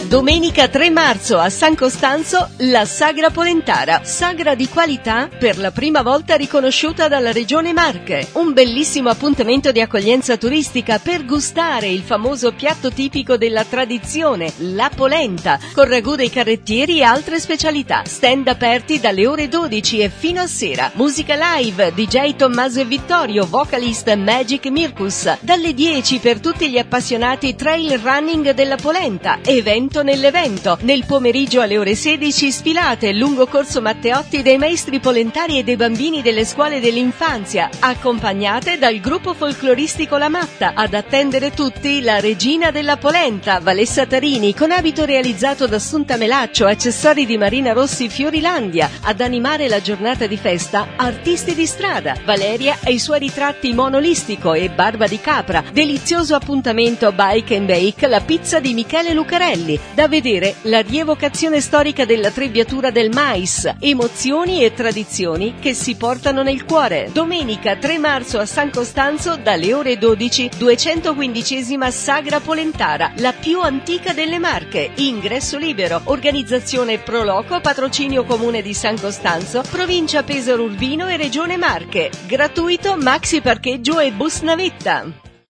Domenica 3 marzo a San Costanzo, la Sagra Polentara. Sagra di qualità per la prima volta riconosciuta dalla Regione Marche. Un bellissimo appuntamento di accoglienza turistica per gustare il famoso piatto tipico della tradizione, la polenta, con ragù dei carrettieri e altre specialità. Stand aperti dalle ore 12 e fino a sera. Musica live, DJ Tommaso e Vittorio, vocalist Magic Mirkus. Dalle 10 per tutti gli appassionati trail running della polenta. Evento nell'evento. Nel pomeriggio alle ore 16 sfilate lungo corso Matteotti dei maestri polentari e dei bambini delle scuole dell'infanzia, accompagnate dal gruppo folcloristico La Matta. Ad attendere tutti la regina della polenta, Valessa Tarini, con abito realizzato da Assunta Melaccio, accessori di Marina Rossi Fiorilandia. Ad animare la giornata di festa, artisti di strada, Valeria e i suoi ritratti monolistico e Barba di Capra. Delizioso appuntamento Bike and Bake, la pizza di Michele Lucarelli. Da vedere la rievocazione storica della trebbiatura del mais, emozioni e tradizioni che si portano nel cuore. Domenica 3 marzo a San Costanzo dalle ore 12, 215esima Sagra Polentara, la più antica delle Marche. Ingresso libero. Organizzazione Pro Loco, patrocinio Comune di San Costanzo, provincia Pesaro Urbino e Regione Marche. Gratuito maxi parcheggio e bus navetta.